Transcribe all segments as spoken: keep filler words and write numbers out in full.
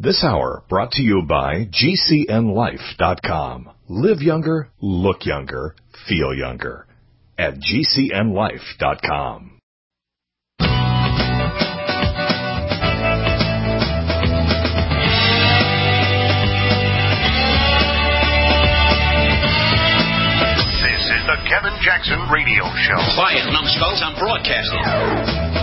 This hour brought to you by G C N life dot com. Live younger, look younger, feel younger at G C N life dot com. This is the Kevin Jackson Radio Show. Quiet, numbskulls, I'm broadcasting.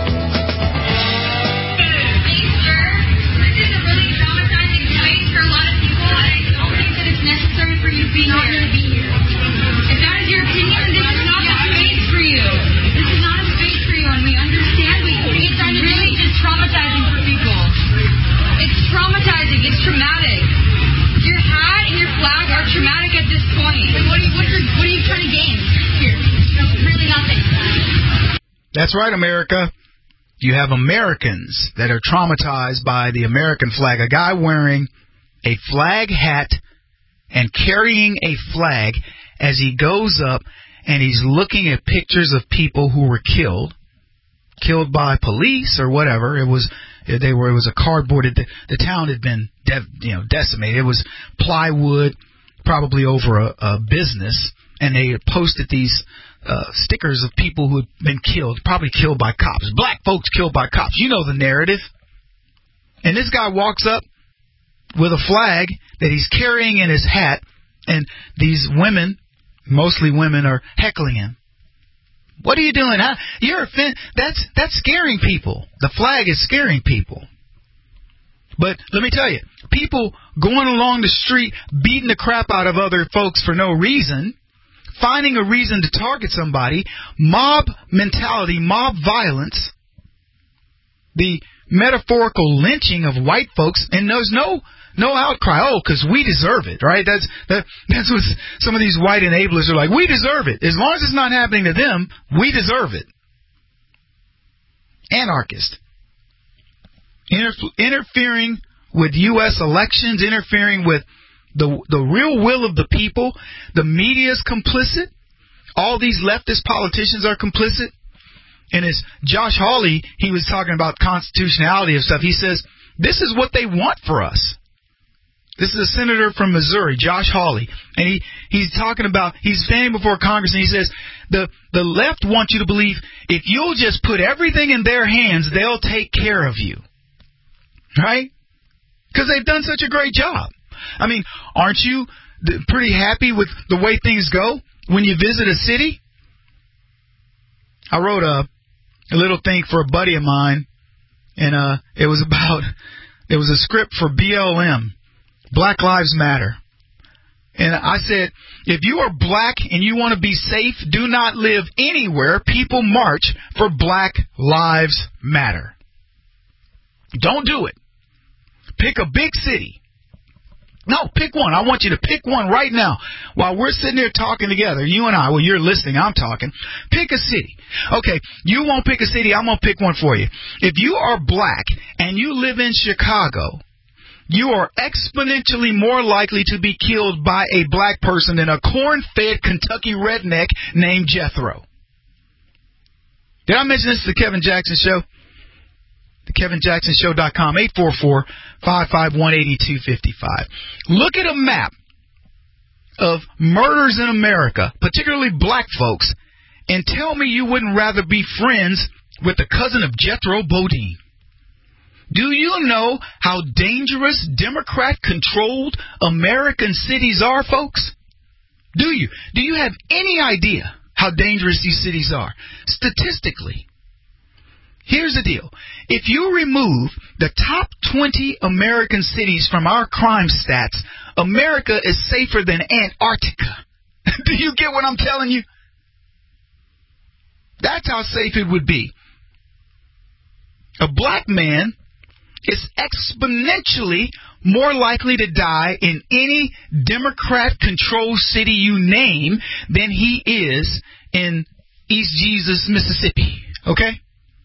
Necessary for you to be not here. Be here. If that is your opinion, this is not a space for you. This is not a space for you, and we understand. We, it's really just traumatizing for people. It's traumatizing. It's traumatic. Your hat and your flag are traumatic at this point. Like, what are you? What are, what are you trying to gain here? No, really nothing. That's right, America. You have Americans that are traumatized by the American flag. A guy wearing a flag hat and carrying a flag as he goes up and he's looking at pictures of people who were killed, killed by police or whatever. It was they were. It was a cardboard. The, the town had been, de- you know, decimated. It was plywood, probably over a, a business, and they had posted these uh, stickers of people who had been killed, probably killed by cops. Black folks killed by cops. You know the narrative. And this guy walks up with a flag that he's carrying in his hat, and these women, mostly women, are heckling him. What are you doing? Huh? You're offend- that's that's scaring people. The flag is scaring people. But let me tell you, people going along the street beating the crap out of other folks for no reason, finding a reason to target somebody, mob mentality, mob violence, the metaphorical lynching of white folks, and there's no no outcry. Oh, because we deserve it, right? That's that, that's what some of these white enablers are like. We deserve it. As long as it's not happening to them, we deserve it. Anarchist. Inter- interfering with U S elections, interfering with the the real will of the people. The media's complicit. All these leftist politicians are complicit. And as Josh Hawley, he was talking about constitutionality and stuff. He says, this is what they want for us. This is a senator from Missouri, Josh Hawley. And he, he's talking about, he's standing before Congress and he says, the, the left wants you to believe if you'll just put everything in their hands, they'll take care of you. Right? Because they've done such a great job. I mean, aren't you pretty happy with the way things go when you visit a city? I wrote a, a little thing for a buddy of mine, and uh, it was about, it was a script for B L M, Black Lives Matter. And I said, if you are black and you want to be safe, do not live anywhere people march for Black Lives Matter. Don't do it. Pick a big city. No, pick one. I want you to pick one right now while we're sitting here talking together, you and I. Well, you're listening. I'm talking. Pick a city. Okay, you won't pick a city. I'm going to pick one for you. If you are black and you live in Chicago, you are exponentially more likely to be killed by a black person than a corn-fed Kentucky redneck named Jethro. Did I mention this to the Kevin Jackson Show? The Kevin Jackson Show dot com, eight four four, five five one, eight two five five. Look at a map of murders in America, particularly black folks, and tell me you wouldn't rather be friends with the cousin of Jethro Bodine. Do you know how dangerous Democrat-controlled American cities are, folks? Do you? Do you have any idea how dangerous these cities are? Statistically. Here's the deal. If you remove the top twenty American cities from our crime stats, America is safer than Antarctica. Do you get what I'm telling you? That's how safe it would be. A black man is exponentially more likely to die in any Democrat-controlled city you name than he is in East Jesus, Mississippi. Okay?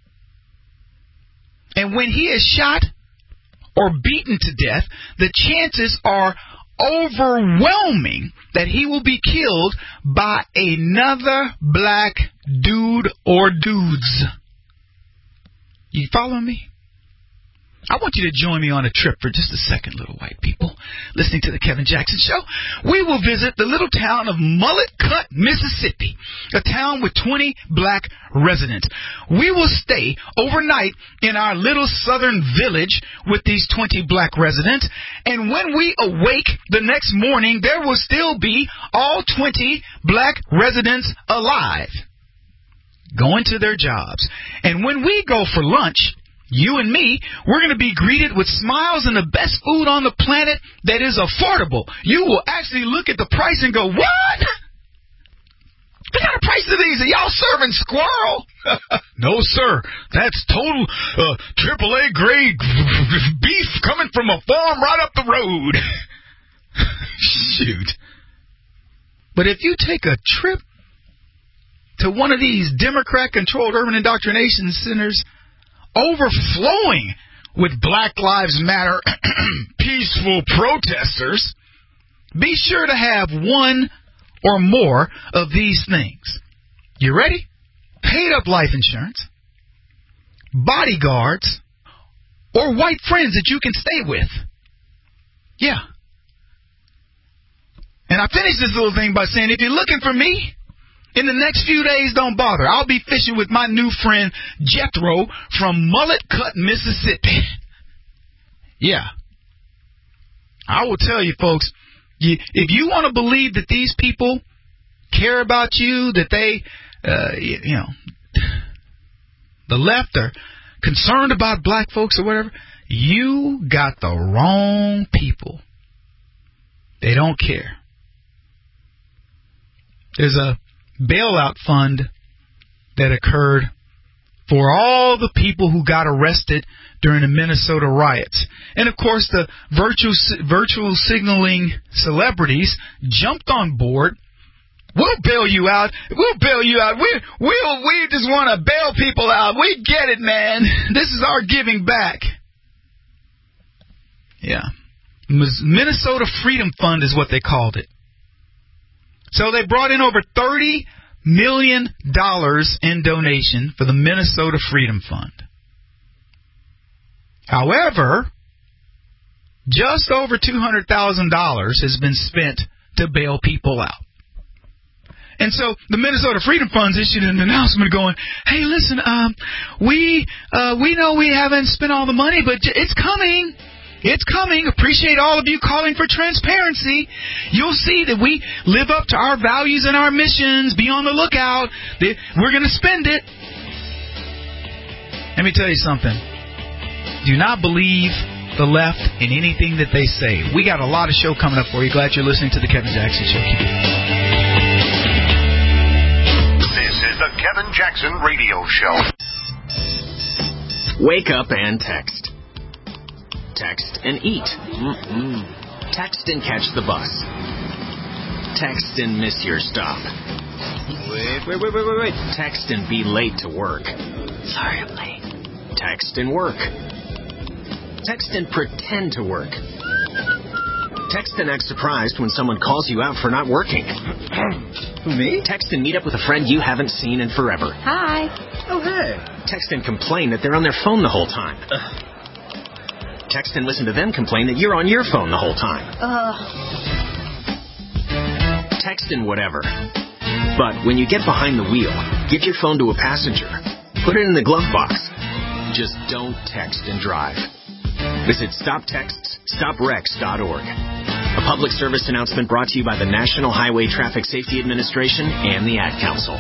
And when he is shot or beaten to death, the chances are overwhelming that he will be killed by another black dude or dudes. You follow me? I want you to join me on a trip for just a second, little white people, listening to the Kevin Jackson Show. We will visit the little town of Mullet Cut, Mississippi, a town with twenty black residents. We will stay overnight in our little southern village with these twenty black residents, and when we awake the next morning, there will still be all twenty black residents alive, going to their jobs. And when we go for lunch, you and me, we're going to be greeted with smiles and the best food on the planet that is affordable. You will actually look at the price and go, what? What kind of price are these? Are y'all serving squirrel? No, sir. That's total uh, triple A grade beef coming from a farm right up the road. Shoot. But if you take a trip to one of these Democrat-controlled urban indoctrination centers overflowing with Black Lives Matter peaceful protesters, be sure to have one or more of these things. You ready? Paid up life insurance, bodyguards, or white friends that you can stay with. Yeah. And I finish this little thing by saying, if you're looking for me, in the next few days, don't bother. I'll be fishing with my new friend Jethro from Mullet Cut, Mississippi. Yeah. I will tell you, folks, you, if you want to believe that these people care about you, that they, uh, you, you know, the left are concerned about black folks or whatever, you got the wrong people. They don't care. There's a bailout fund that occurred for all the people who got arrested during the Minnesota riots. And, of course, the virtual, virtual signaling celebrities jumped on board. We'll bail you out. We'll bail you out. We we'll, we just want to bail people out. We get it, man. This is our giving back. Yeah. Minnesota Freedom Fund is what they called it. So they brought in over thirty million dollars in donation for the Minnesota Freedom Fund. However, just over two hundred thousand dollars has been spent to bail people out. And so the Minnesota Freedom Fund's issued an announcement going, hey, listen, um, we uh, we know we haven't spent all the money, but it's coming. It's coming. Appreciate all of you calling for transparency. You'll see that we live up to our values and our missions. Be on the lookout. We're going to spend it. Let me tell you something. Do not believe the left in anything that they say. We got a lot of show coming up for you. Glad you're listening to the Kevin Jackson Show. This is the Kevin Jackson Radio Show. Wake up and text. Text and eat. Mm-mm. Text and catch the bus. Text and miss your stop. Wait, wait, wait, wait, wait, wait. Text and be late to work. Sorry, I'm late. Text and work. Text and pretend to work. Text and act surprised when someone calls you out for not working. Me? Text and meet up with a friend you haven't seen in forever. Hi. Oh, hey. Text and complain that they're on their phone the whole time. Ugh. Text and listen to them complain that you're on your phone the whole time. Uh. Text and whatever. But when you get behind the wheel, give your phone to a passenger. Put it in the glove box. Just don't text and drive. Visit stop texts stop wrecks dot org. A public service announcement brought to you by the National Highway Traffic Safety Administration and the Ad Council.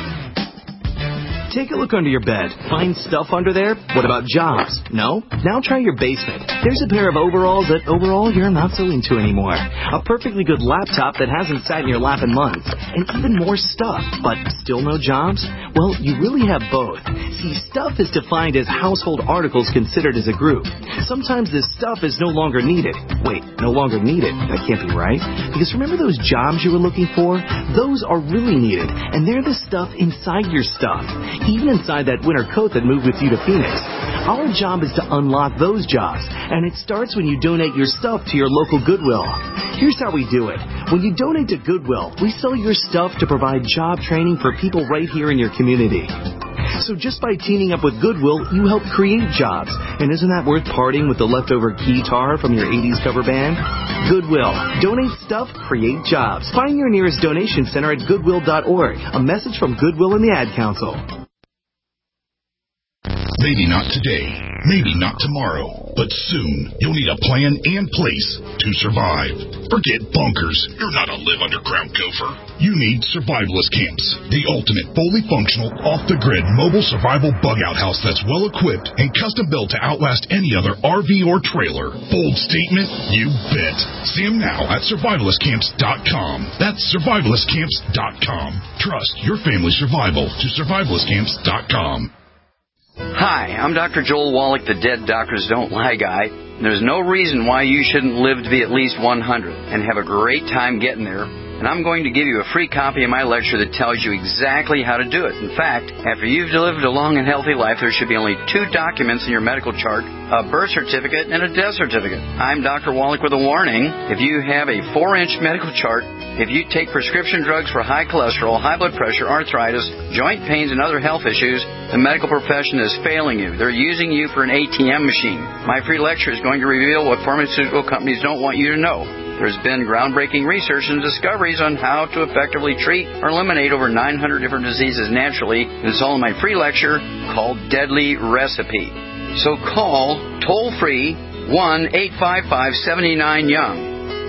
Take a look under your bed. Find stuff under there? What about jobs? No? Now try your basement. There's a pair of overalls that overall you're not so into anymore. A perfectly good laptop that hasn't sat in your lap in months. And even more stuff. But still no jobs? Well, you really have both. See, stuff is defined as household articles considered as a group. Sometimes this stuff is no longer needed. Wait, no longer needed? That can't be right. Because remember those jobs you were looking for? Those are really needed. And they're the stuff inside your stuff. Even inside that winter coat that moved with you to Phoenix. Our job is to unlock those jobs, and it starts when you donate your stuff to your local Goodwill. Here's how we do it. When you donate to Goodwill, we sell your stuff to provide job training for people right here in your community. So just by teaming up with Goodwill, you help create jobs. And isn't that worth parting with the leftover guitar from your eighties cover band? Goodwill. Donate stuff, create jobs. Find your nearest donation center at goodwill dot org. A message from Goodwill and the Ad Council. Maybe not today, maybe not tomorrow, but soon you'll need a plan and place to survive. Forget bunkers. You're not a live underground gopher. You need survivalist camps, the ultimate fully functional, off-the-grid mobile survival bug-out house that's well-equipped and custom-built to outlast any other R V or trailer. Bold statement? You bet. See them now at survivalist camps dot com. That's survivalist camps dot com. Trust your family's survival to survivalist camps dot com. Hi, I'm Doctor Joel Wallach, the Dead Doctors Don't Lie guy. There's no reason why you shouldn't live to be at least one hundred and have a great time getting there. And I'm going to give you a free copy of my lecture that tells you exactly how to do it. In fact, after you've lived a long and healthy life, there should be only two documents in your medical chart, a birth certificate and a death certificate. I'm Doctor Wallach with a warning. If you have a four-inch medical chart, if you take prescription drugs for high cholesterol, high blood pressure, arthritis, joint pains, and other health issues, the medical profession is failing you. They're using you for an A T M machine. My free lecture is going to reveal what pharmaceutical companies don't want you to know. There's been groundbreaking research and discoveries on how to effectively treat or eliminate over nine hundred different diseases naturally. It's all in my free lecture called Deadly Recipe. So call toll-free one eight five five, seven nine, young.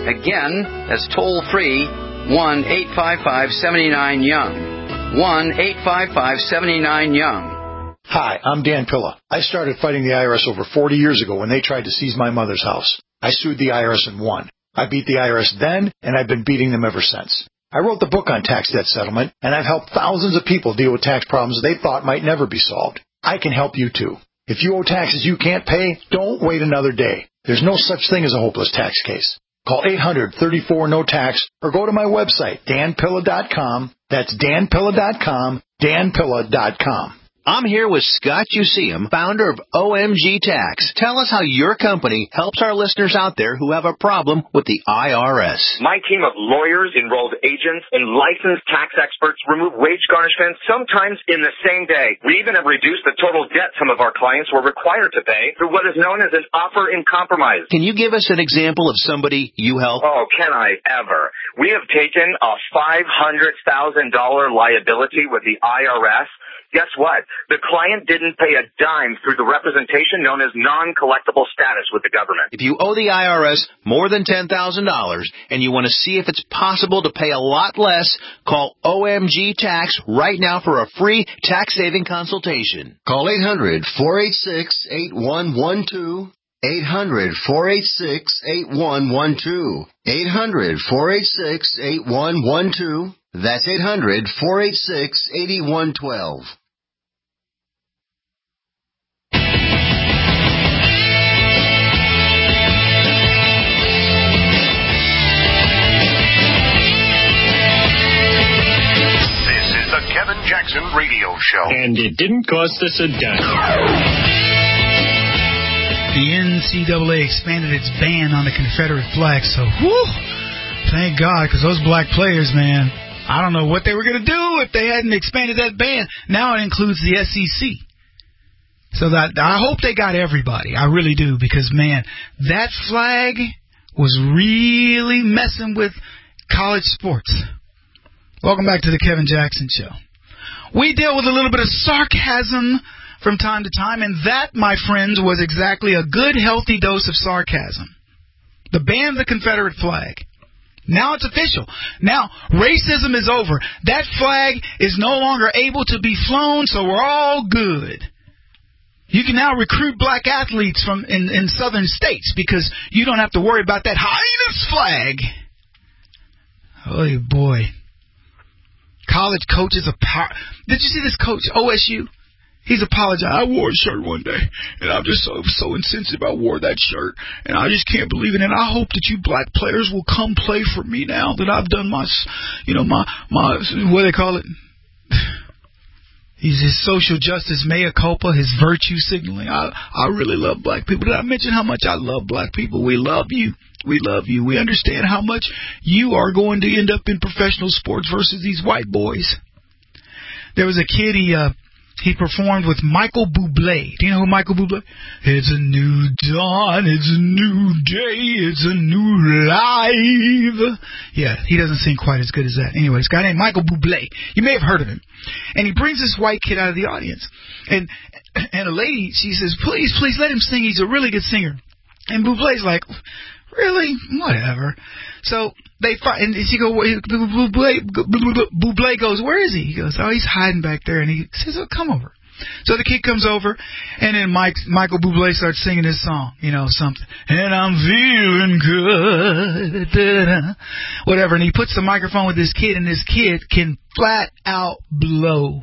Again, that's toll-free one eight five five, seven nine, young. one eight five five, seven nine, young. Hi, I'm Dan Pilla. I started fighting the I R S over forty years ago when they tried to seize my mother's house. I sued the I R S and won. I beat the I R S then, and I've been beating them ever since. I wrote the book on tax debt settlement, and I've helped thousands of people deal with tax problems they thought might never be solved. I can help you, too. If you owe taxes you can't pay, don't wait another day. There's no such thing as a hopeless tax case. Call eight hundred, thirty-four, no tax, or go to my website, dan pilla dot com. That's dan pilla dot com, dan pilla dot com. I'm here with Scott Useum, founder of O M G Tax. Tell us how your company helps our listeners out there who have a problem with the I R S. My team of lawyers, enrolled agents, and licensed tax experts remove wage garnishments sometimes in the same day. We even have reduced the total debt some of our clients were required to pay through what is known as an offer in compromise. Can you give us an example of somebody you help? Oh, can I ever? We have taken a five hundred thousand dollars liability with the I R S. Guess what? The client didn't pay a dime through the representation known as non-collectible status with the government. If you owe the I R S more than ten thousand dollars and you want to see if it's possible to pay a lot less, call O M G Tax right now for a free tax-saving consultation. Call eight hundred, four eight six, eight one one two. eight hundred, four eight six, eight one one two. eight hundred, four eight six, eight one one two. That's eight hundred, four eight six, eight one one two. This is the Kevin Jackson Radio Show. And it didn't cost us a dime. The N C double A expanded its ban on the Confederate flag, so whew, thank God, because those black players, man, I don't know what they were going to do if they hadn't expanded that ban. Now it includes the S E C. So that I hope they got everybody. I really do, because, man, that flag was really messing with college sports. Welcome back to the Kevin Jackson Show. We deal with a little bit of sarcasm from time to time, and that, my friends, was exactly a good, healthy dose of sarcasm. The ban of the Confederate flag. Now it's official. Now, racism is over. That flag is no longer able to be flown, so we're all good. You can now recruit black athletes from in, in southern states because you don't have to worry about that heinous flag. Oh, boy. College coaches are power. Did you see this coach, O S U? He's apologized. I wore a shirt one day, and I'm just so so insensitive. I wore that shirt, and I just can't believe it. And I hope that you black players will come play for me now that I've done my, you know, my my what do they call it? He's his social justice mea culpa, his virtue signaling. I I really love black people. Did I mention how much I love black people? We love you. We love you. We understand how much you are going to end up in professional sports versus these white boys. There was a kid, he uh, he performed with Michael Bublé. Do you know who Michael Bublé? It's a new dawn, it's a new day, it's a new life. Yeah, he doesn't sing quite as good as that. Anyway, this guy named Michael Bublé. You may have heard of him. And he brings this white kid out of the audience. And and a lady, she says, please, please let him sing. He's a really good singer. And Bublé's like, really? Whatever. So they find, and she go, Bublé, Bublé goes, where is he? He goes, oh, he's hiding back there. And he says, oh, come over. So the kid comes over, and then Mike, Michael Bublé starts singing his song, you know, something. And I'm feeling good, da-da, whatever. And he puts the microphone with this kid, and this kid can flat out blow.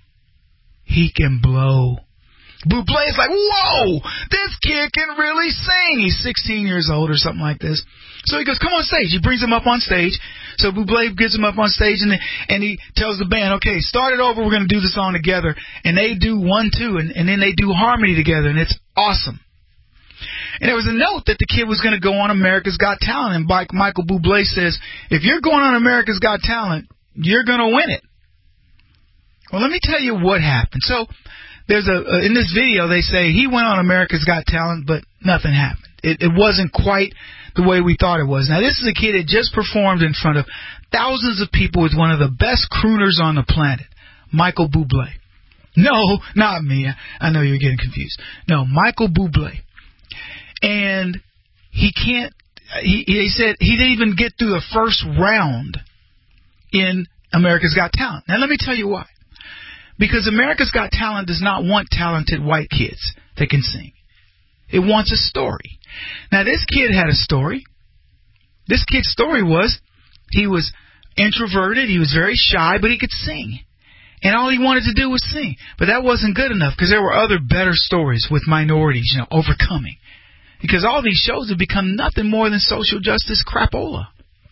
He can blow. Bublé is like, whoa, this kid can really sing. He's sixteen years old or something like this. So he goes, come on stage. He brings him up on stage. So Bublé gets him up on stage, and, and he tells the band, okay, start it over. We're going to do the song together. And they do one, two, and, and then they do harmony together, and it's awesome. And there was a note that the kid was going to go on America's Got Talent, and Michael Bublé says, if you're going on America's Got Talent, you're going to win it. Well, let me tell you what happened. So there's a, in this video, they say he went on America's Got Talent, but nothing happened. It, it wasn't quite the way we thought it was. Now, this is a kid that just performed in front of thousands of people with one of the best crooners on the planet, Michael Bublé. No, not me. I know you're getting confused. No, Michael Bublé. And he can't, he, he said he didn't even get through the first round in America's Got Talent. Now, let me tell you why. Because America's Got Talent does not want talented white kids that can sing. It wants a story. Now, this kid had a story. This kid's story was he was introverted, he was very shy, but he could sing. And all he wanted to do was sing. But that wasn't good enough because there were other better stories with minorities, you know, overcoming. Because all these shows have become nothing more than social justice crapola.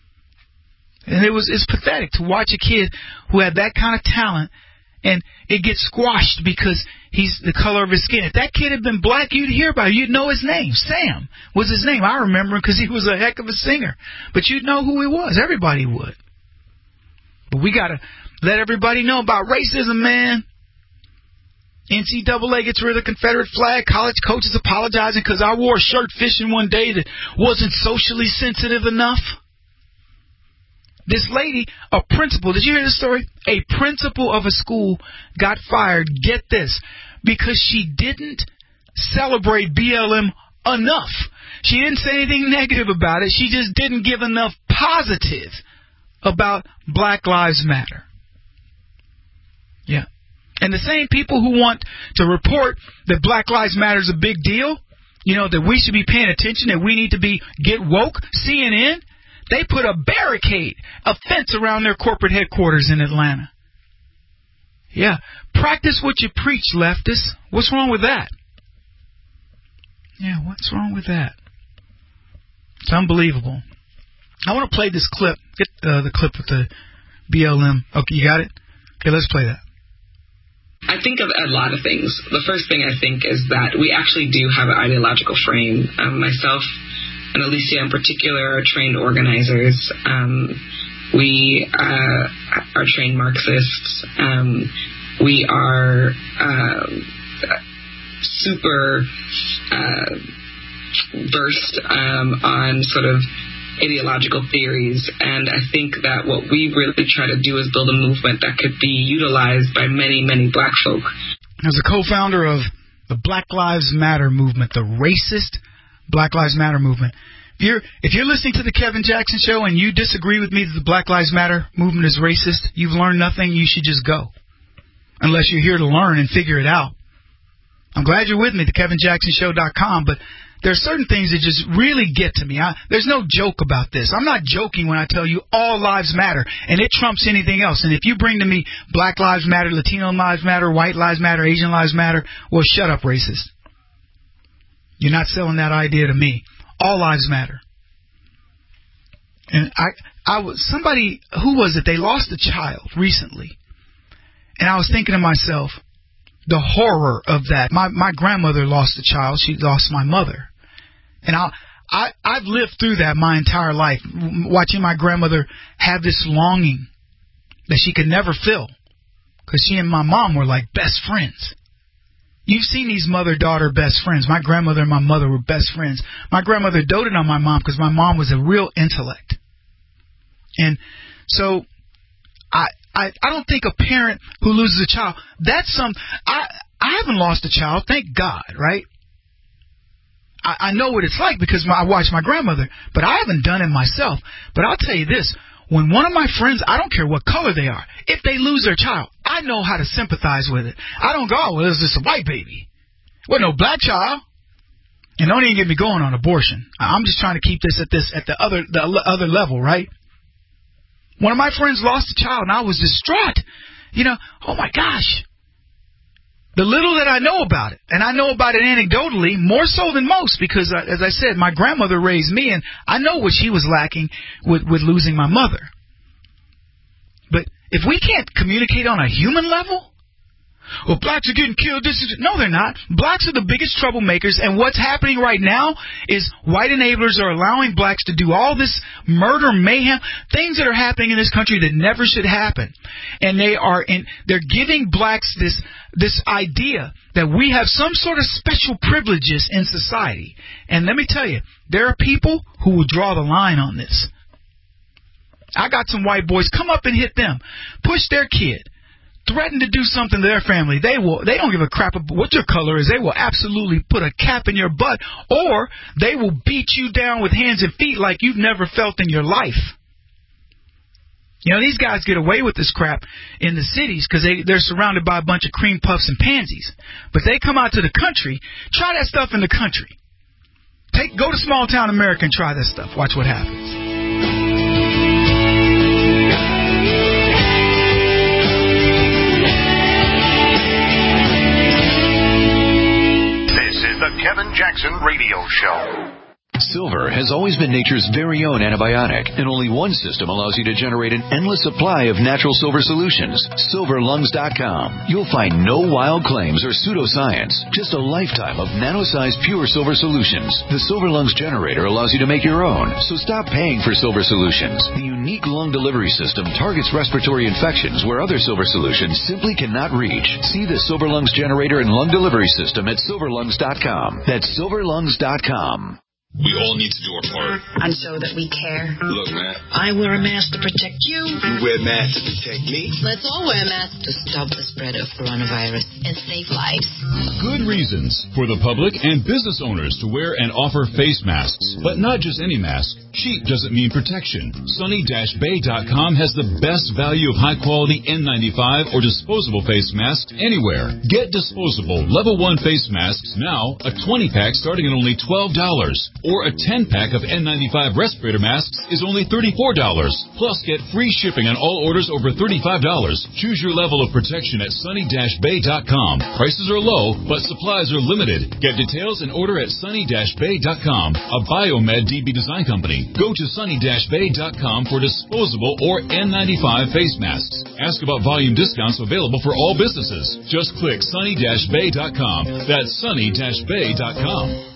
And it was it's pathetic to watch a kid who had that kind of talent and it gets squashed because he's the color of his skin. If that kid had been black, you'd hear about it. You'd know his name. Sam was his name. I remember him because he was a heck of a singer. But you'd know who he was. Everybody would. But we got to let everybody know about racism, man. N C double A gets rid of the Confederate flag. College coaches apologizing because I wore a shirt fishing one day that wasn't socially sensitive enough. This lady, a principal, did you hear this story? A principal of a school got fired, get this, because she didn't celebrate B L M enough. She didn't say anything negative about it. She just didn't give enough positive about Black Lives Matter. Yeah. And the same people who want to report that Black Lives Matter is a big deal, you know, that we should be paying attention, that we need to be get woke, C N N, they put a barricade, a fence around their corporate headquarters in Atlanta. Yeah. Practice what you preach, leftists. What's wrong with that? Yeah, what's wrong with that? It's unbelievable. I want to play this clip. Get uh, the clip with the B L M. Okay, you got it? Okay, let's play that. I think of a lot of things. The first thing I think is that we actually do have an ideological frame. Um, myself and Alicia in particular are trained organizers. Um, we uh, are trained Marxists. Um, we are uh, super uh, versed um, on sort of ideological theories, and I think that what we really try to do is build a movement that could be utilized by many, many black folk. As a co-founder of the Black Lives Matter movement, the racist Black Lives Matter movement, if you're, if you're listening to the Kevin Jackson Show and you disagree with me that the Black Lives Matter movement is racist, you've learned nothing, you should just go. Unless you're here to learn and figure it out. I'm glad you're with me, the kevin jackson show dot com, but there are certain things that just really get to me. I, there's no joke about this. I'm not joking when I tell you all lives matter, and it trumps anything else. And if you bring to me Black Lives Matter, Latino Lives Matter, White Lives Matter, Asian Lives Matter, well, shut up, racist. You're not selling that idea to me. All lives matter. And I, I was somebody, who was it? They lost a child recently, and I was thinking to myself, the horror of that. My my grandmother lost a child. She lost my mother. And I, I, I've lived through that my entire life, watching my grandmother have this longing that she could never fill Because she and my mom were like best friends. You've seen these mother-daughter best friends. My grandmother and my mother were best friends. My grandmother doted on my mom because my mom was a real intellect. And so I, I I don't think a parent who loses a child, that's some, I, I haven't lost a child, thank God, right? I, I know what it's like because my, I watched my grandmother, but I haven't done it myself. But I'll tell you this, when one of my friends, I don't care what color they are, if they lose their child, I know how to sympathize with it. I don't go, oh, well, it's just a white baby. Well, no, black child. And don't even get me going on abortion. I'm just trying to keep this at this at the other the other level, right? One of my friends lost a child, and I was distraught. You know, oh, my gosh. The little that I know about it, and I know about it anecdotally, more so than most, because, uh, as I said, my grandmother raised me, and I know what she was lacking with, with losing my mother. But if we can't communicate on a human level, well, blacks are getting killed. This is no, they're not. Blacks are the biggest troublemakers, and what's happening right now is white enablers are allowing blacks to do all this murder, mayhem, things that are happening in this country that never should happen. And they are in, they're giving blacks this this idea that we have some sort of special privileges in society. And let me tell you, there are people who will draw the line on this. I got some white boys, come up and hit them, push their kid, threaten to do something to their family. They will. They don't give a crap about what your color is. They will absolutely put a cap in your butt, or they will beat you down with hands and feet like you've never felt in your life. You know, these guys get away with this crap in the cities because they, they're surrounded by a bunch of cream puffs and pansies. But they come out to the country, try that stuff in the country. Take Go to small town America and try that stuff. Watch what happens. The Kevin Jackson Radio Show. Silver has always been nature's very own antibiotic, and only one system allows you to generate an endless supply of natural silver solutions. silver lungs dot com. You'll find no wild claims or pseudoscience, just a lifetime of nano-sized pure silver solutions. The Silver Lungs generator allows you to make your own, so stop paying for silver solutions. The unique lung delivery system targets respiratory infections where other silver solutions simply cannot reach. See the Silver Lungs generator and lung delivery system at silver lungs dot com. That's silver lungs dot com. We all need to do our part. And show that we care. Look, man. I wear a mask to protect you. You wear masks to protect me. Let's all wear masks to stop the spread of coronavirus and save lives. Good reasons for the public and business owners to wear and offer face masks. But not just any mask. Cheap doesn't mean protection. Sunny Bay dot com has the best value of high-quality N ninety-five or disposable face masks anywhere. Get disposable level one face masks now, a twenty-pack starting at only twelve dollars. Or a ten-pack of N ninety-five respirator masks is only thirty-four dollars. Plus, get free shipping on all orders over thirty-five dollars. Choose your level of protection at Sunny Bay dot com. Prices are low, but supplies are limited. Get details and order at Sunny Bay dot com, a Biomed D B design company. Go to Sunny Bay dot com for disposable or N ninety-five face masks. Ask about volume discounts available for all businesses. Just click Sunny Bay dot com. That's Sunny Bay dot com.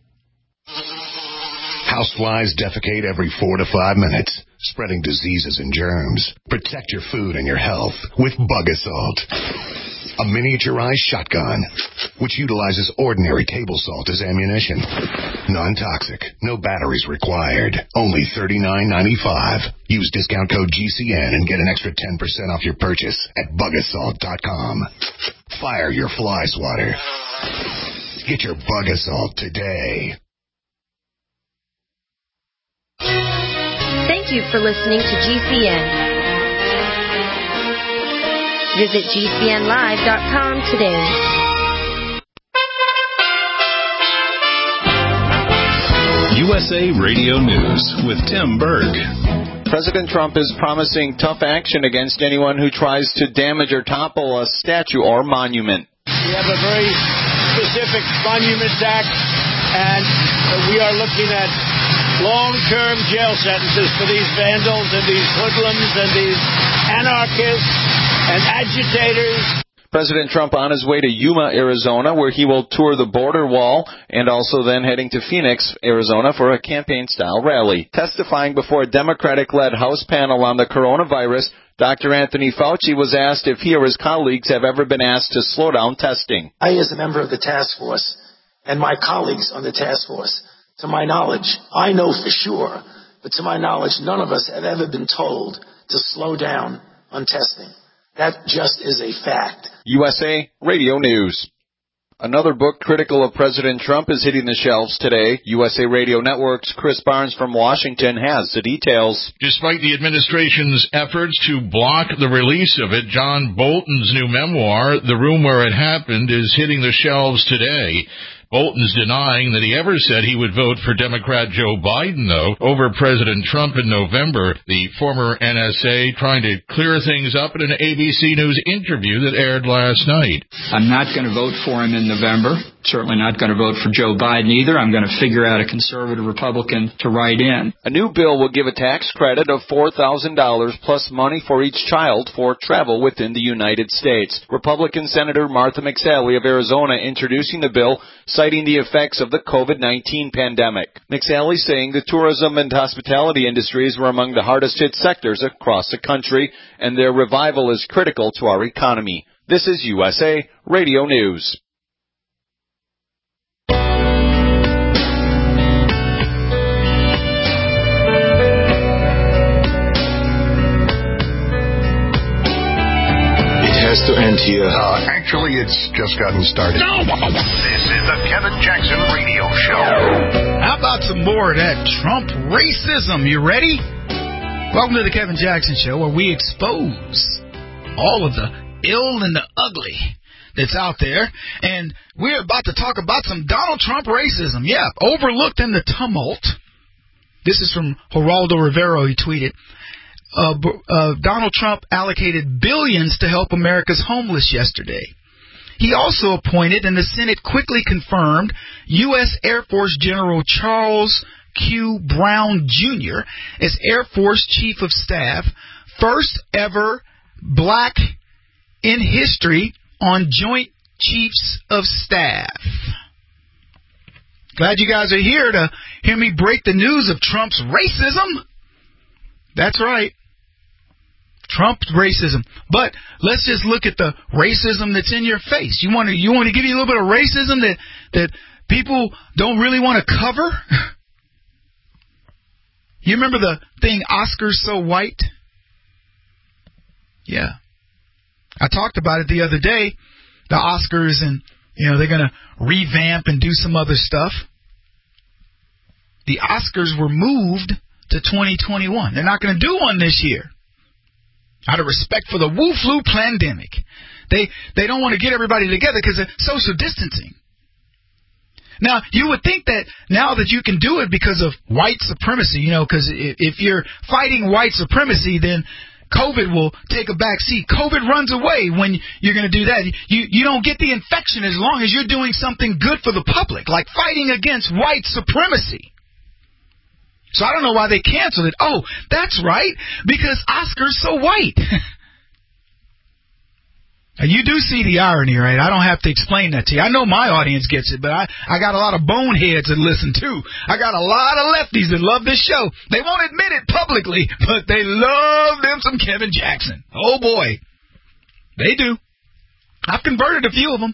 Houseflies defecate every four to five minutes, spreading diseases and germs. Protect your food and your health with Bug Assault, a miniaturized shotgun which utilizes ordinary table salt as ammunition. Non-toxic, no batteries required. Only thirty-nine ninety-five. Use discount code G C N and get an extra ten percent off your purchase at bug assault dot com. Fire your fly swatter. Get your Bug Assault today. Thank you for listening to G C N. Visit G C N live dot com today. U S A Radio News with Tim Berg. President Trump is promising tough action against anyone who tries to damage or topple a statue or monument. We have a very specific Monuments Act, and we are looking at long-term jail sentences for these vandals and these hoodlums and these anarchists and agitators. President Trump on his way to Yuma, Arizona, where he will tour the border wall, and also then heading to Phoenix, Arizona, for a campaign-style rally. Testifying before a Democratic-led House panel on the coronavirus, Doctor Anthony Fauci was asked if he or his colleagues have ever been asked to slow down testing. I, as a member of the task force, and my colleagues on the task force, to my knowledge, I know for sure, but to my knowledge, none of us have ever been told to slow down on testing. That just is a fact. U S A Radio News. Another book critical of President Trump is hitting the shelves today. U S A Radio Network's Chris Barnes from Washington has the details. Despite the administration's efforts to block the release of it, John Bolton's new memoir, The Room Where It Happened, is hitting the shelves today. Bolton's denying that he ever said he would vote for Democrat Joe Biden, though, over President Trump in November. The former N S A trying to clear things up in an A B C News interview that aired last night. I'm not going to vote for him in November. Certainly not going to vote for Joe Biden either. I'm going to figure out a conservative Republican to write in. A new bill will give a tax credit of four thousand dollars plus money for each child for travel within the United States. Republican Senator Martha McSally of Arizona introducing the bill, citing the effects of the COVID nineteen pandemic. McSally saying the tourism and hospitality industries were among the hardest hit sectors across the country, and their revival is critical to our economy. This is U S A Radio News. Has to end here. Uh, actually, it's just gotten started. No! This is the Kevin Jackson Radio Show. How about some more of that Trump racism? You ready? Welcome to the Kevin Jackson Show, where we expose all of the ill and the ugly that's out there. And we're about to talk about some Donald Trump racism. Yeah, overlooked in the tumult. This is from Geraldo Rivero. He tweeted, Uh, uh, Donald Trump allocated billions to help America's homeless yesterday. He also appointed, and the Senate quickly confirmed, U S Air Force General Charles Q. Brown, Junior as Air Force Chief of Staff, first ever black in history on Joint Chiefs of Staff. Glad you guys are here to hear me break the news of Trump's racism. That's right. Trump's racism. But let's just look at the racism that's in your face. You want to you want to give you a little bit of racism that, that people don't really want to cover? You remember the thing, Oscars So White? Yeah. I talked about it the other day. The Oscars, and, you know, they're going to revamp and do some other stuff. The Oscars were moved to twenty twenty-one. They're not going to do one this year. Out of respect for the Wu flu pandemic. They they don't want to get everybody together because of social distancing. Now, you would think that now that you can do it because of white supremacy, you know, because if you're fighting white supremacy, then COVID will take a back seat. COVID runs away when you're going to do that. You, you don't get the infection as long as you're doing something good for the public, like fighting against white supremacy. So I don't know why they canceled it. Oh, that's right, because Oscar's so white. Now, you do see the irony, right? I don't have to explain that to you. I know my audience gets it, but I, I got a lot of boneheads that listen, too. I got a lot of lefties that love this show. They won't admit it publicly, but they love them some Kevin Jackson. Oh, boy. They do. I've converted a few of them.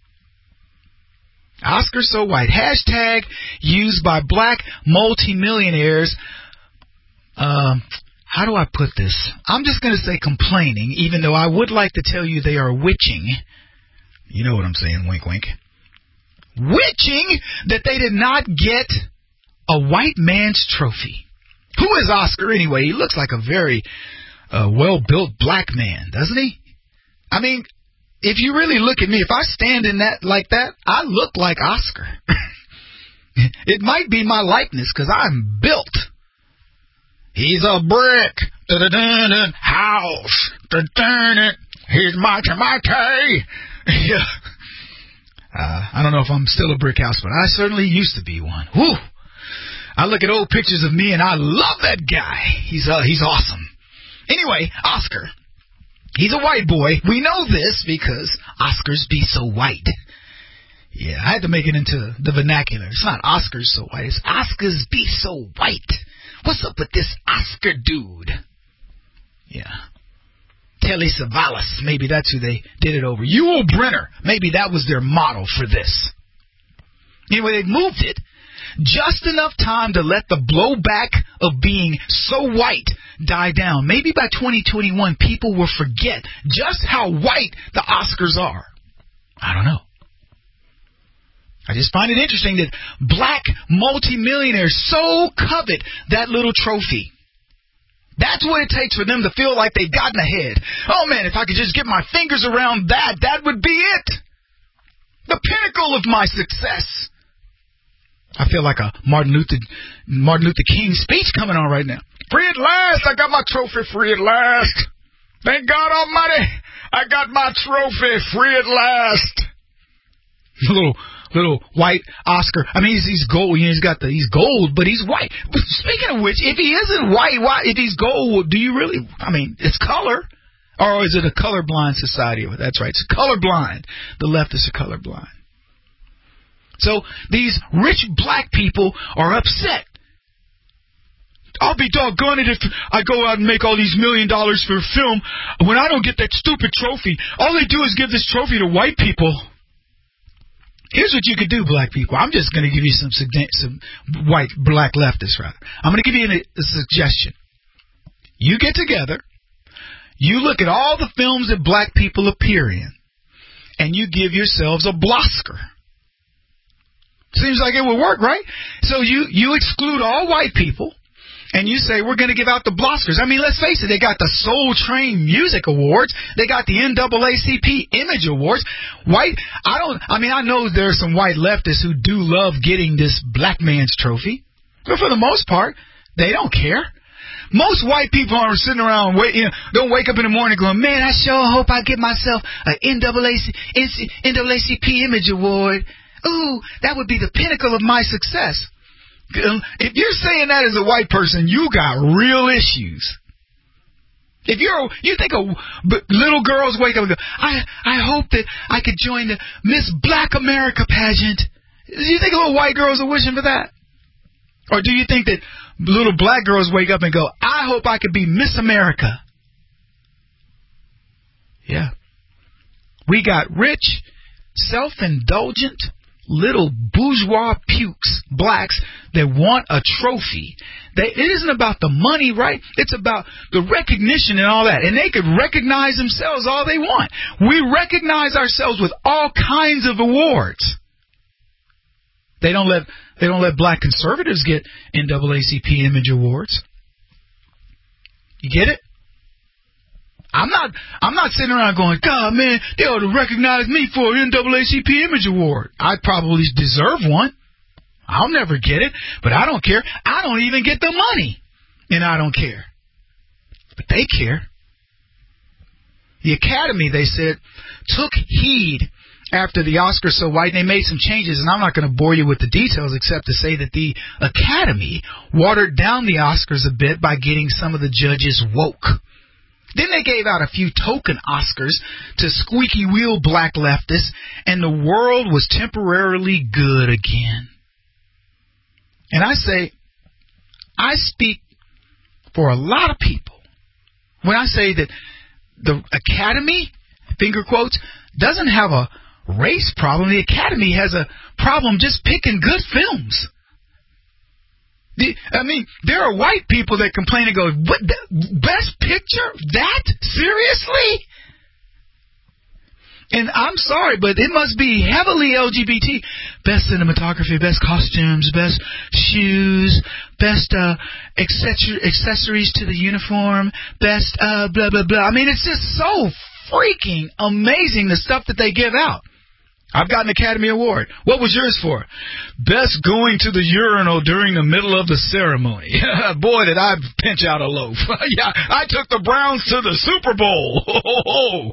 Oscar So White. Hashtag used by black multimillionaires. Um, how do I put this? I'm just going to say complaining, even though I would like to tell you they are witching. You know what I'm saying, wink, wink. Witching that they did not get a white man's trophy. Who is Oscar anyway? He looks like a very uh, well-built black man, doesn't he? I mean, if you really look at me, if I stand in that like that, I look like Oscar. It might be my likeness because I'm built. He's a brick. Da-da-da-da. House. Da-da-da. He's mighty, mighty. Yeah. Uh, I don't know if I'm still a brick house, but I certainly used to be one. Whew. I look at old pictures of me and I love that guy. He's uh, he's awesome. Anyway, Oscar. He's a white boy. We know this because Oscars be so white. Yeah, I had to make it into the vernacular. It's not Oscars so white. It's Oscars be so white. What's up with this Oscar dude? Yeah. Telly Savalas. Maybe that's who they did it over. Yul Brynner. Maybe that was their model for this. Anyway, they moved it just enough time to let the blowback of being so white die down. Maybe by twenty twenty-one, people will forget just how white the Oscars are. I don't know. I just find it interesting that black multimillionaires so covet that little trophy. That's what it takes for them to feel like they've gotten ahead. Oh, man, if I could just get my fingers around that, that would be it. The pinnacle of my success. I feel like a Martin Luther Martin Luther King speech coming on right now. Free at last. I got my trophy free at last. Thank God Almighty. I got my trophy free at last. Little... Little white Oscar. I mean, he's, he's gold. You know, he's got the he's gold, but he's white. But speaking of which, if he isn't white, why? If he's gold, do you really? I mean, it's color, or is it a colorblind society? That's right, it's colorblind. The leftists are colorblind. So these rich black people are upset. I'll be doggone it if I go out and make all these million dollars for a film when I don't get that stupid trophy. All they do is give this trophy to white people. Here's what you could do, black people. I'm just going to give you some some white, black leftists, rather. I'm going to give you a, a suggestion. You get together, you look at all the films that black people appear in, and you give yourselves a Blosker. Seems like it would work, right? So you, you exclude all white people, and you say, we're going to give out the Bloskers. I mean, let's face it, they got the Soul Train Music Awards. They got the N double A C P Image Awards. White, I don't, I mean, I know there are some white leftists who do love getting this black man's trophy. But for the most part, they don't care. Most white people aren't sitting around, wait, you know, don't wake up in the morning going, man, I sure hope I get myself an N double A C P Image Award. Ooh, that would be the pinnacle of my success. If you're saying that as a white person, you got real issues. If you're, you think of little girls wake up and go, I, I hope that I could join the Miss Black America pageant. Do you think little white girls are wishing for that? Or do you think that little black girls wake up and go, I hope I could be Miss America? Yeah. We got rich, self-indulgent, little bourgeois pukes, blacks, that want a trophy. They, it isn't about the money, right? It's about the recognition and all that. And they could recognize themselves all they want. We recognize ourselves with all kinds of awards. They don't let they don't let black conservatives get N double A C P Image Awards. You get it? I'm not I'm not sitting around going, God, man, they ought to recognize me for an N double A C P Image Award. I probably deserve one. I'll never get it, but I don't care. I don't even get the money, and I don't care. But they care. The Academy, they said, took heed after the Oscars so white, and they made some changes, and I'm not going to bore you with the details except to say that the Academy watered down the Oscars a bit by getting some of the judges woke. Then they gave out a few token Oscars to squeaky wheel black leftists, and the world was temporarily good again. And I say, I speak for a lot of people when I say that the Academy, finger quotes, doesn't have a race problem. The Academy has a problem just picking good films. The, I mean, there are white people that complain and go, what, the, Best Picture? That? Seriously? And I'm sorry, but it must be heavily L G B T. Best cinematography, best costumes, best shoes, best uh, accessor- accessories to the uniform, best uh, blah, blah, blah. I mean, it's just so freaking amazing, the stuff that they give out. I've got an Academy Award. What was yours for? Best going to the urinal during the middle of the ceremony. Boy, did I pinch out a loaf. Yeah, I took the Browns to the Super Bowl.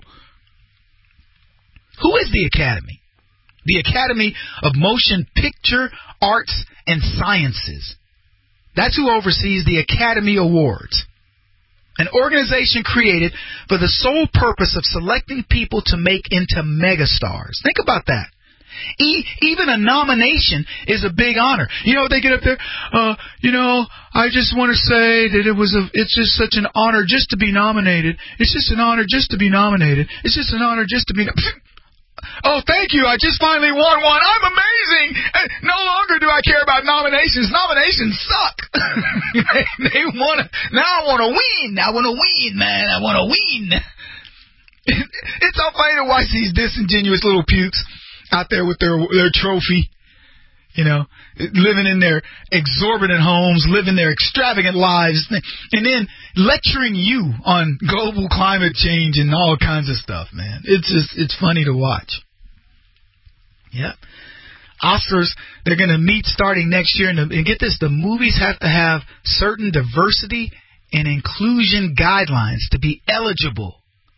Who is the Academy? The Academy of Motion Picture Arts and Sciences. That's who oversees the Academy Awards. An organization created for the sole purpose of selecting people to make into megastars. Think about that. E- even a nomination is a big honor. You know, they get up there, uh, you know, I just want to say that it was a, it's just such an honor just to be nominated. It's just an honor just to be nominated. It's just an honor just to be, no- oh, thank you. I just finally won one. I'm amazing. No longer do I care about nominations. Nominations suck. they, they want to, now I want to win. I want to win, man. I want to win. It's so funny to watch these disingenuous little pukes out there with their their trophy, you know, living in their exorbitant homes, living their extravagant lives, and then lecturing you on global climate change and all kinds of stuff, man. It's just, it's funny to watch. Yep. Oscars, they're going to meet starting next year, and, the, and get this, the movies have to have certain diversity and inclusion guidelines to be eligible.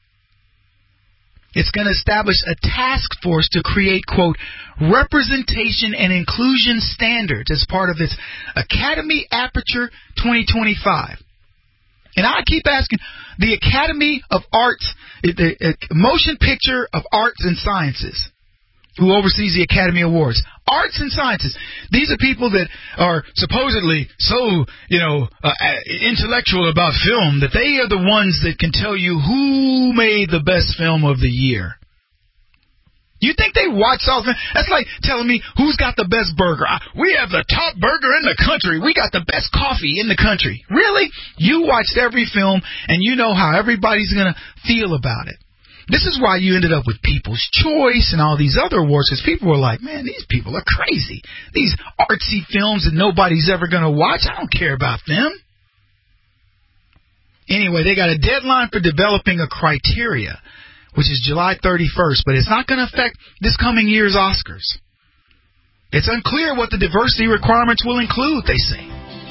It's going to establish a task force to create, quote, representation and inclusion standards as part of its Academy Aperture twenty twenty-five. And I keep asking, the Academy of Arts, the Motion Picture of Arts and Sciences, who oversees the Academy Awards. Arts and Sciences. These are people that are supposedly so, you know, uh, intellectual about film that they are the ones that can tell you who made the best film of the year. You think they watch all of it? That's like telling me who's got the best burger. We have the top burger in the country. We got the best coffee in the country. Really? You watched every film and you know how everybody's going to feel about it. This is why you ended up with People's Choice and all these other awards, because people were like, man, these people are crazy. These artsy films that nobody's ever going to watch, I don't care about them. Anyway, they got a deadline for developing a criteria, which is July thirty-first, but it's not going to affect this coming year's Oscars. It's unclear what the diversity requirements will include, they say.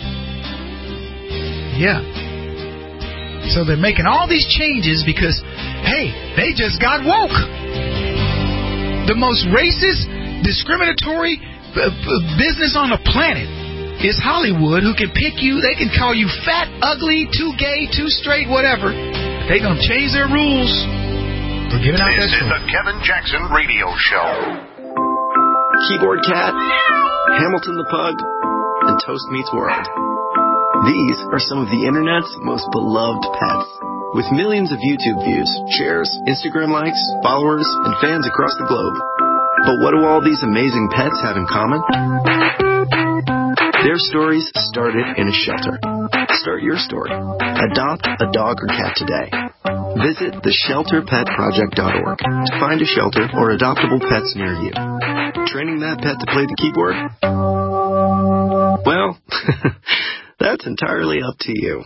Yeah. So they're making all these changes because, hey, they just got woke. The most racist, discriminatory uh, business on the planet is Hollywood, who can pick you. They can call you fat, ugly, too gay, too straight, whatever. They're going to change their rules for giving out that This is story. the Kevin Jackson Radio Show. Keyboard Cat, Hamilton the Pug, and Toast Meets World. These are some of the internet's most beloved pets. With millions of YouTube views, shares, Instagram likes, followers, and fans across the globe. But what do all these amazing pets have in common? Their stories started in a shelter. Start your story. Adopt a dog or cat today. Visit the shelter pet project dot org to find a shelter or adoptable pets near you. Training that pet to play the keyboard? Well, that's entirely up to you.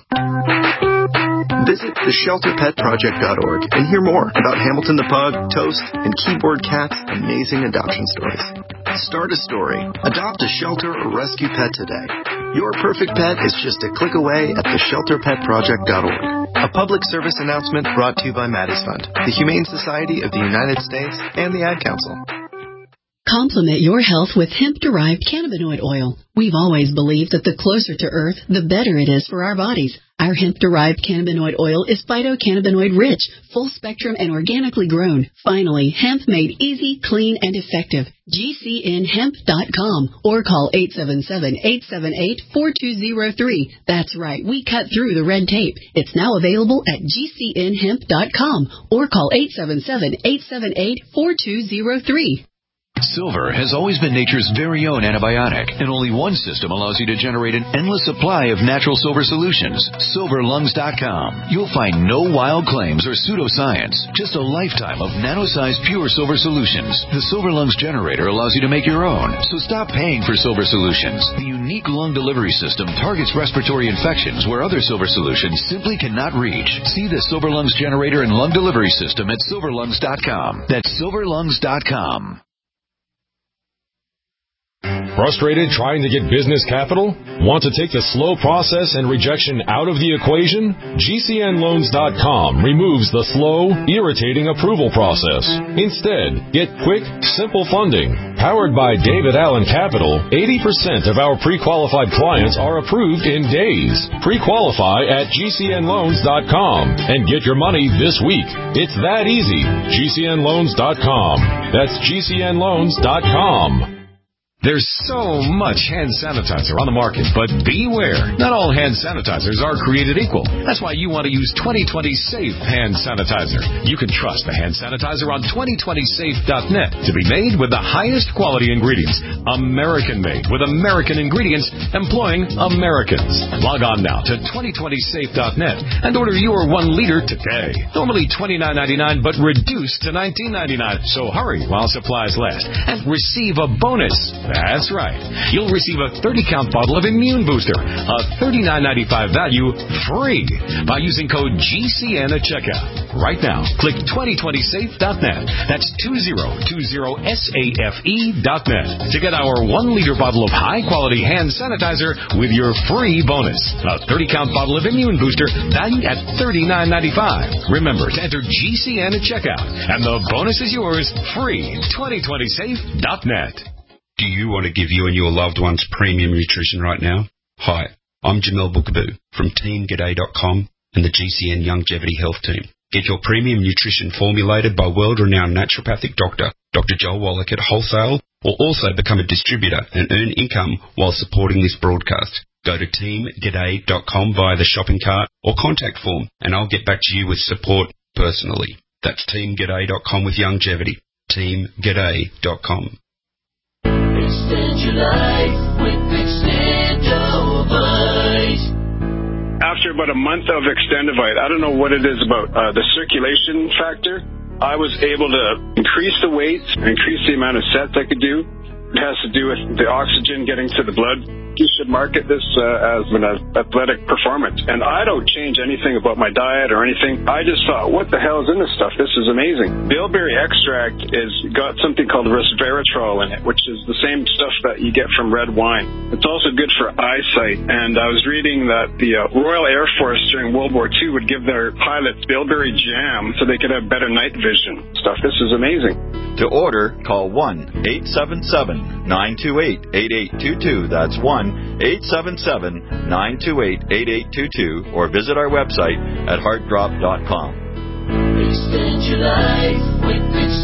Visit the shelter pet project dot org and hear more about Hamilton the Pug, Toast, and Keyboard Cat's amazing adoption stories. Start a story. Adopt a shelter or rescue pet today. Your perfect pet is just a click away at the shelter pet project dot org. A public service announcement brought to you by Maddie's Fund, the Humane Society of the United States, and the Ad Council. Complement your health with hemp-derived cannabinoid oil. We've always believed that the closer to Earth, the better it is for our bodies. Our hemp-derived cannabinoid oil is phytocannabinoid-rich, full-spectrum, and organically grown. Finally, hemp made easy, clean, and effective. G C N hemp dot com or call eight seven seven, eight seven eight, four two zero three. That's right, we cut through the red tape. It's now available at G C N hemp dot com or call eight seven seven, eight seven eight, four two zero three. Silver has always been nature's very own antibiotic, and only one system allows you to generate an endless supply of natural silver solutions. silver lungs dot com. You'll find no wild claims or pseudoscience, just a lifetime of nano-sized pure silver solutions. The Silver Lungs generator allows you to make your own, so stop paying for silver solutions. The unique lung delivery system targets respiratory infections where other silver solutions simply cannot reach. See the Silver Lungs generator and lung delivery system at silver lungs dot com. That's silver lungs dot com. Frustrated trying to get business capital? Want to take the slow process and rejection out of the equation? G C N loans dot com removes the slow, irritating approval process. Instead, get quick, simple funding. Powered by David Allen Capital, eighty percent of our pre-qualified clients are approved in days. Pre-qualify at G C N loans dot com and get your money this week. It's that easy. G C N loans dot com. That's G C N loans dot com. There's so much hand sanitizer on the market, but beware. Not all hand sanitizers are created equal. That's why you want to use twenty twenty Safe Hand Sanitizer. You can trust the hand sanitizer on twenty twenty safe dot net to be made with the highest quality ingredients. American-made with American ingredients employing Americans. Log on now to twenty twenty safe dot net and order your one liter today. Normally twenty-nine ninety-nine, but reduced to nineteen ninety-nine. So hurry while supplies last and receive a bonus. That's right. You'll receive a thirty count bottle of Immune Booster, a thirty-nine ninety-five value, free by using code G C N at checkout. Right now, click twenty twenty safe dot net. That's twenty twenty safe dot net to get our one liter bottle of high-quality hand sanitizer with your free bonus. A thirty count bottle of Immune Booster valued at thirty-nine ninety-five. Remember to enter G C N at checkout, and the bonus is yours free. twenty twenty safe dot net. Do you want to give you and your loved ones premium nutrition right now? Hi, I'm Jamel Bookaboo from Team G'day dot com and the G C N Longevity Health Team. Get your premium nutrition formulated by world-renowned naturopathic doctor, Doctor Joel Wallach at wholesale, or also become a distributor and earn income while supporting this broadcast. Go to Team G'day dot com via the shopping cart or contact form, and I'll get back to you with support personally. That's Team G'day dot com with Longevity. Team G'day dot com. Extend your life with Extendovite. After about a month of Extendovite, I don't know what it is about uh, the circulation factor. I was able to increase the weight, increase the amount of sets I could do. It has to do with the oxygen getting to the blood. You should market this uh, as an athletic performance. And I don't change anything about my diet or anything. I just thought, what the hell is in this stuff? This is amazing. Bilberry extract is got something called resveratrol in it, which is the same stuff that you get from red wine. It's also good for eyesight. And I was reading that the uh, Royal Air Force during World War Two would give their pilots Bilberry jam so they could have better night vision. Stuff. This is amazing. To order, call one eight seven seven, nine two eight, eight eight two two. That's one eight seven seven, nine two eight, eight eight two two, or visit our website at heart drop dot com. Extend your life with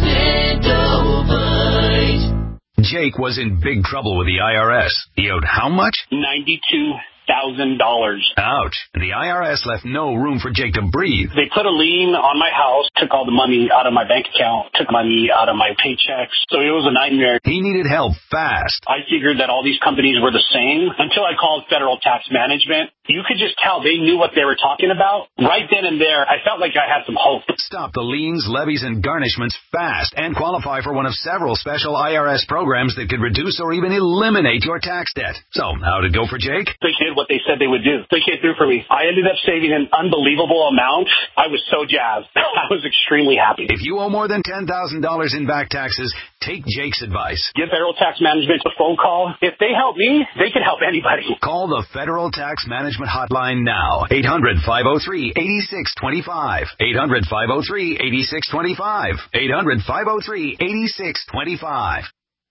Extendovite. Jake was in big trouble with the I R S. He owed how much? ninety-two thousand dollars. Ouch. The I R S left no room for Jake to breathe. They put a lien on my house, took all the money out of my bank account, took money out of my paychecks. So it was a nightmare. He needed help fast. I figured that all these companies were the same until I called Federal Tax Management. You could just tell they knew what they were talking about. Right then and there, I felt like I had some hope. Stop the liens, levies, and garnishments fast and qualify for one of several special I R S programs that could reduce or even eliminate your tax debt. So, how'd it go for Jake? They did what they said they would do. They came through for me. I ended up saving an unbelievable amount. I was so jazzed. I was extremely happy. If you owe more than ten thousand dollars in back taxes, take Jake's advice. Give Federal Tax Management a phone call. If they help me, they can help anybody. Call the Federal Tax Management Hotline now. eight hundred, five oh three, eight six two five. eight hundred, five oh three, eight six two five. eight hundred, five oh three, eight six two five.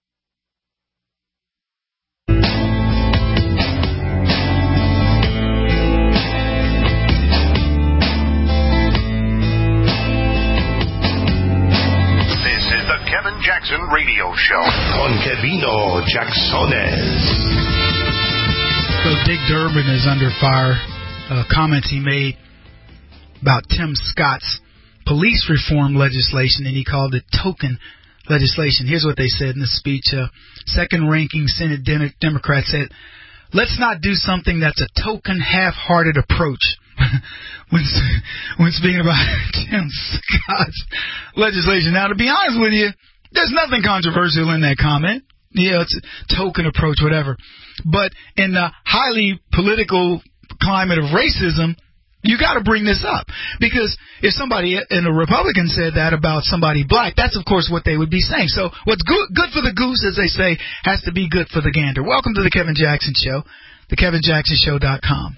Kevin Jackson Radio Show. Con Kevino Jacksones. So Dick Durbin is under fire. Uh, comments he made about Tim Scott's police reform legislation, and he called it token legislation. Here's what they said in the speech. Uh, second-ranking Senate De- Democrat said, "Let's not do something that's a token, half-hearted approach." when, when speaking about Tim Scott's legislation. Now, to be honest with you, there's nothing controversial in that comment. Yeah, it's a token approach, whatever. But in the highly political climate of racism, You got to bring this up, because if somebody in a Republican said that about somebody black, that's of course what they would be saying. So what's good, good for the goose, as they say, has to be good for the gander. Welcome to the Kevin Jackson Show, the kevin jackson show dot com.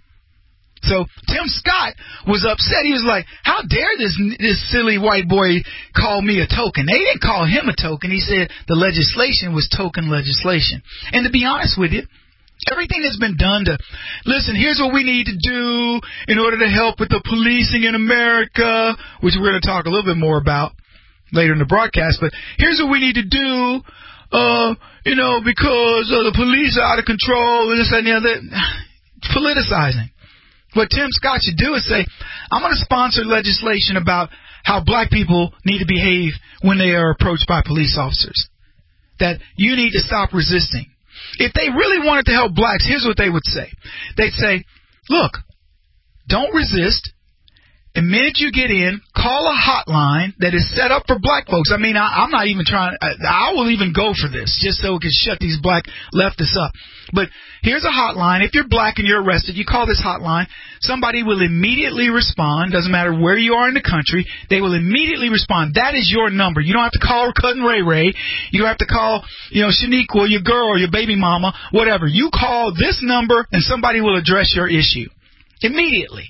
So Tim Scott was upset. He was like, how dare this this silly white boy call me a token? They didn't call him a token. He said the legislation was token legislation. And to be honest with you, everything that's been done to, listen, here's what we need to do in order to help with the policing in America, which we're going to talk a little bit more about later in the broadcast, but here's what we need to do, uh, you know, because uh, the police are out of control and this and the other. Politicizing. What Tim Scott should do is say, I'm going to sponsor legislation about how black people need to behave when they are approached by police officers. That you need to stop resisting. If they really wanted to help blacks, here's what they would say. They'd say, look, don't resist. The minute you get in, call a hotline that is set up for black folks. I mean, I, I'm not even trying, I, I will even go for this just so we can shut these black leftists up. But here's a hotline. If you're black and you're arrested, you call this hotline. Somebody will immediately respond. Doesn't matter where you are in the country. They will immediately respond. That is your number. You don't have to call Cousin Ray Ray. You don't have to call, you know, Shaniqua, your girl, or your baby mama, whatever. You call this number and somebody will address your issue immediately.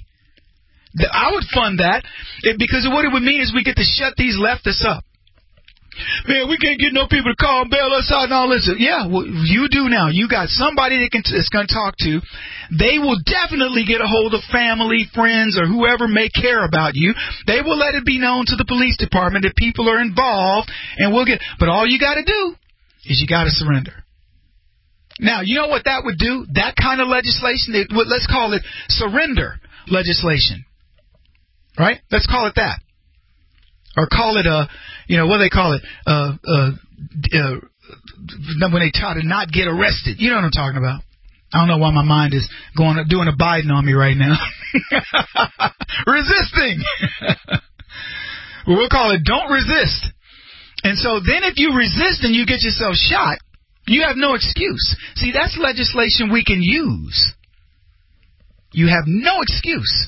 I would fund that, because what it would mean is we get to shut these leftists up. Man, we can't get no people to call and bail us out and all this. Yeah, well, you do now. You got somebody that can, that's going to talk to. They will definitely get a hold of family, friends, or whoever may care about you. They will let it be known to the police department that people are involved, and we'll get. But all you got to do is you got to surrender. Now, you know what that would do? That kind of legislation, it, let's call it surrender legislation. Right? Let's call it that. Or call it a, you know, what do they call it? Uh, uh, uh, when they try to not get arrested. You know what I'm talking about. I don't know why my mind is going doing a Biden on me right now. Resisting. We'll call it don't resist. And so then if you resist and you get yourself shot, you have no excuse. See, that's legislation we can use. You have no excuse.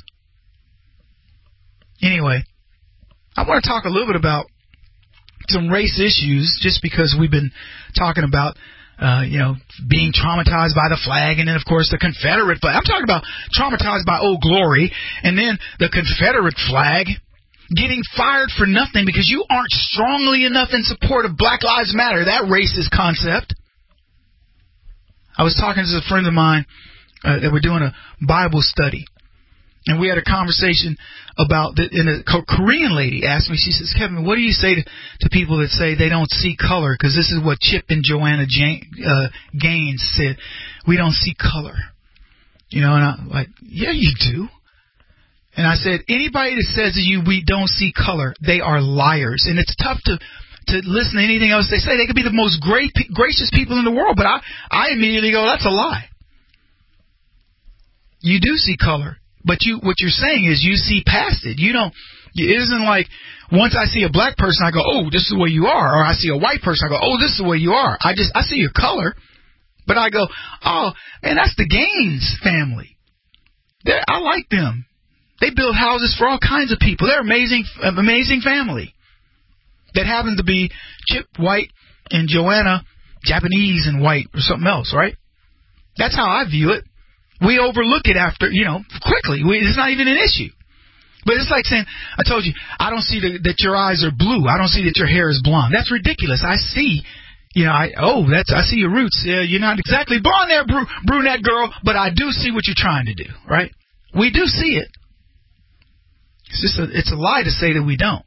Anyway, I want to talk a little bit about some race issues, just because we've been talking about, uh, you know, being traumatized by the flag, and then, of course, the Confederate flag. I'm talking about traumatized by Old Glory, and then the Confederate flag getting fired for nothing because you aren't strongly enough in support of Black Lives Matter, that racist concept. I was talking to a friend of mine uh, that we're doing a Bible study. And we had a conversation about, the, and a Korean lady asked me, she says, Kevin, what do you say to, to people that say they don't see color? Because this is what Chip and Joanna Jane, uh, Gaines said. We don't see color. You know, and I'm like, yeah, you do. And I said, anybody that says to you we don't see color, they are liars. And it's tough to to listen to anything else they say. They could be the most great, gracious people in the world, but I, I immediately go, that's a lie. You do see color. But you, what you're saying is you see past it. You don't, it isn't like once I see a black person, I go, oh, this is the way you are. Or I see a white person, I go, oh, this is the way you are. I just, I see your color. But I go, oh, man, that's the Gaines family. They're, I like them. They build houses for all kinds of people. They're amazing, amazing family. That happens to be Chip white and Joanna Japanese and white or something else, right? That's how I view it. We overlook it after, you know, quickly. We, it's not even an issue. But it's like saying, I told you, I don't see the, that your eyes are blue. I don't see that your hair is blonde. That's ridiculous. I see, you know, I oh, that's I see your roots. Yeah, you're not exactly blonde there, br- brunette girl, but I do see what you're trying to do, right? We do see it. It's just a, it's a lie to say that we don't.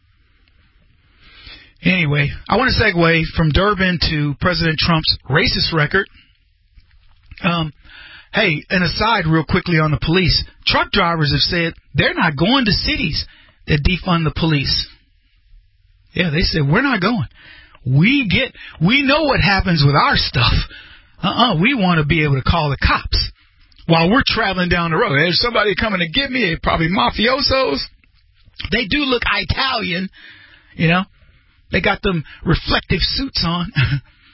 Anyway, I want to segue from Durbin to President Trump's racist record. Um. Hey, an aside real quickly on the police. Truck drivers have said they're not going to cities that defund the police. Yeah, they said, we're not going. We get, we know what happens with our stuff. Uh-uh, we want to be able to call the cops while we're traveling down the road. There's somebody coming to get me, probably mafiosos. They do look Italian, you know. They got them reflective suits on.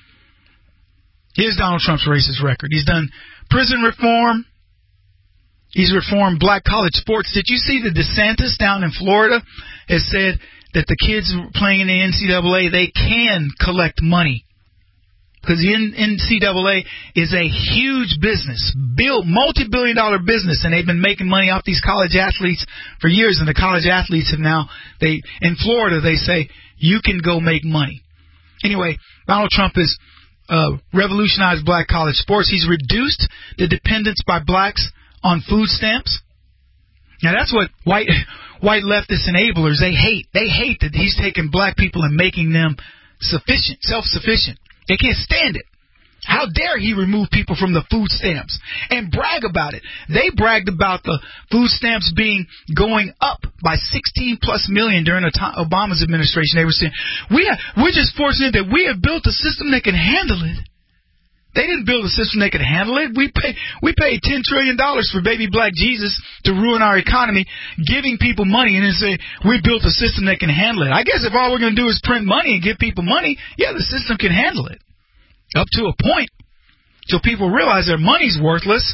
Here's Donald Trump's racist record. He's done prison reform. He's reformed black college sports. Did you see the DeSantis down in Florida has said that the kids playing in the N C double A, they can collect money? Because the N C double A is a huge business, build, multi-billion dollar business, and they've been making money off these college athletes for years. And the college athletes have now, they in Florida, they say, you can go make money. Anyway, Donald Trump has uh, revolutionized black college sports. He's reduced the dependence by blacks on food stamps. Now, that's what white white leftist enablers, they hate. They hate that he's taking black people and making them sufficient, self-sufficient. They can't stand it. How dare he remove people from the food stamps and brag about it? They bragged about the food stamps being going up by sixteen plus million during Obama's administration. They were saying, we have, we're just fortunate that we have built a system that can handle it. They didn't build a system that could handle it. We pay, we paid ten trillion dollars for baby black Jesus to ruin our economy, giving people money and then say, we built a system that can handle it. I guess if all we're going to do is print money and give people money, yeah, the system can handle it. Up to a point, till people realize their money's worthless.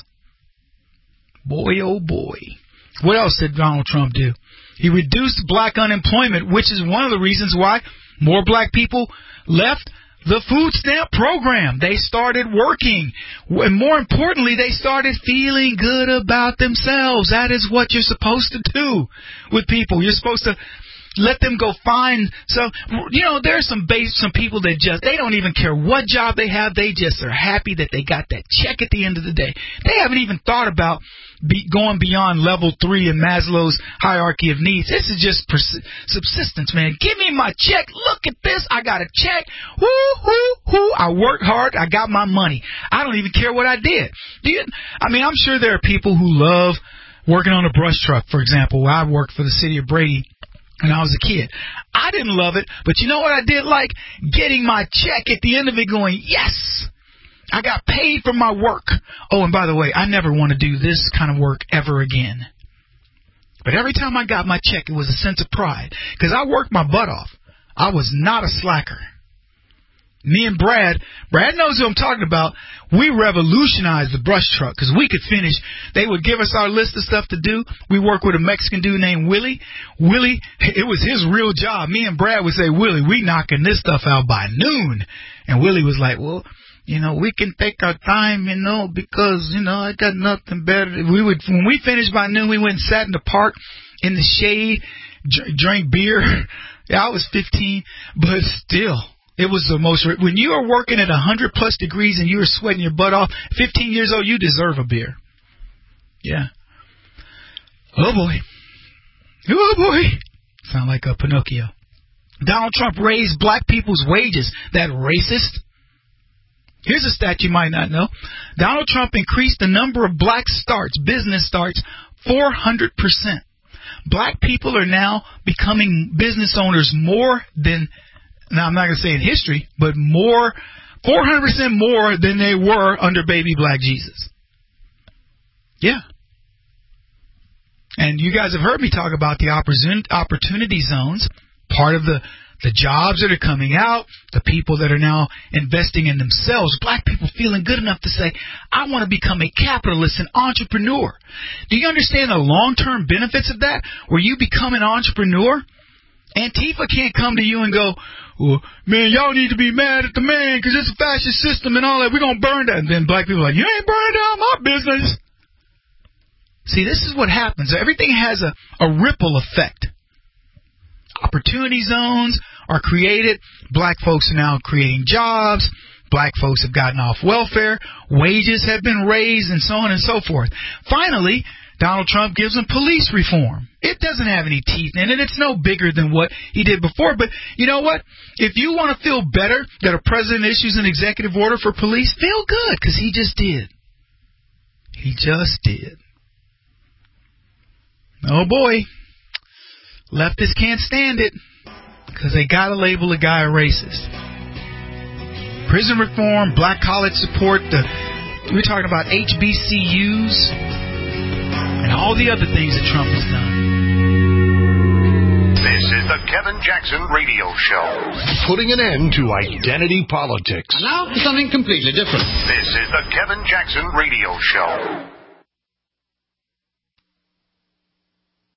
Boy, oh boy. What else did Donald Trump do? He reduced black unemployment, which is one of the reasons why more black people left the food stamp program. They started working. And more importantly, they started feeling good about themselves. That is what you're supposed to do with people. You're supposed to let them go find. So, you know, there's some base, some people that just, they don't even care what job they have. They just are happy that they got that check at the end of the day. They haven't even thought about be going beyond level three in Maslow's hierarchy of needs. This is just pers- subsistence, man. Give me my check. Look at this. I got a check. Woo, woo, woo. I worked hard. I got my money. I don't even care what I did. Do you, I mean, I'm sure there are people who love working on a brush truck, for example. I worked for the city of Brady when I was a kid. I didn't love it, but you know what I did like? Getting my check at the end of it going, yes, I got paid for my work. Oh, and by the way, I never want to do this kind of work ever again. But every time I got my check, it was a sense of pride because I worked my butt off. I was not a slacker. Me and Brad, Brad knows who I'm talking about. We revolutionized the brush truck because we could finish. They would give us our list of stuff to do. We worked with a Mexican dude named Willie. Willie, it was his real job. Me and Brad would say, Willie, we knocking this stuff out by noon. And Willie was like, well, you know, we can take our time, you know, because, you know, I got nothing better. We would, when we finished by noon, we went and sat in the park in the shade, dr- drank beer. Yeah, I was fifteen, but still. It was the most, when you are working at one hundred plus degrees and you are sweating your butt off, fifteen years old, you deserve a beer. Yeah. Oh, boy. Oh, boy. Sound like a Pinocchio. Donald Trump raised black people's wages. That racist. Here's a stat you might not know. Donald Trump increased the number of black starts, business starts, four hundred percent. Black people are now becoming business owners more than, now I'm not going to say in history, but more, four hundred percent more than they were under baby black Jesus. Yeah. And you guys have heard me talk about the opportunity zones, part of the, the jobs that are coming out, the people that are now investing in themselves, black people feeling good enough to say, I want to become a capitalist, an entrepreneur. Do you understand the long-term benefits of that, where you become an entrepreneur? Antifa can't come to you and go, well, man, y'all need to be mad at the man because it's a fascist system and all that. We're going to burn that. And then black people are like, you ain't burning down my business. See, this is what happens. Everything has a, a ripple effect. Opportunity zones are created. Black folks are now creating jobs. Black folks have gotten off welfare. Wages have been raised and so on and so forth. Finally, Donald Trump gives them police reform. It doesn't have any teeth in it. It's no bigger than what he did before. But you know what? If you want to feel better that a president issues an executive order for police, feel good because he just did. He just did. Oh, boy. Leftists can't stand it because they got to label a guy a racist. Prison reform, black college support, the, we're talking about H B C Us, and all the other things that Trump has done. This is the Kevin Jackson Radio Show. Putting an end to identity politics. And now for something completely different. This is the Kevin Jackson Radio Show.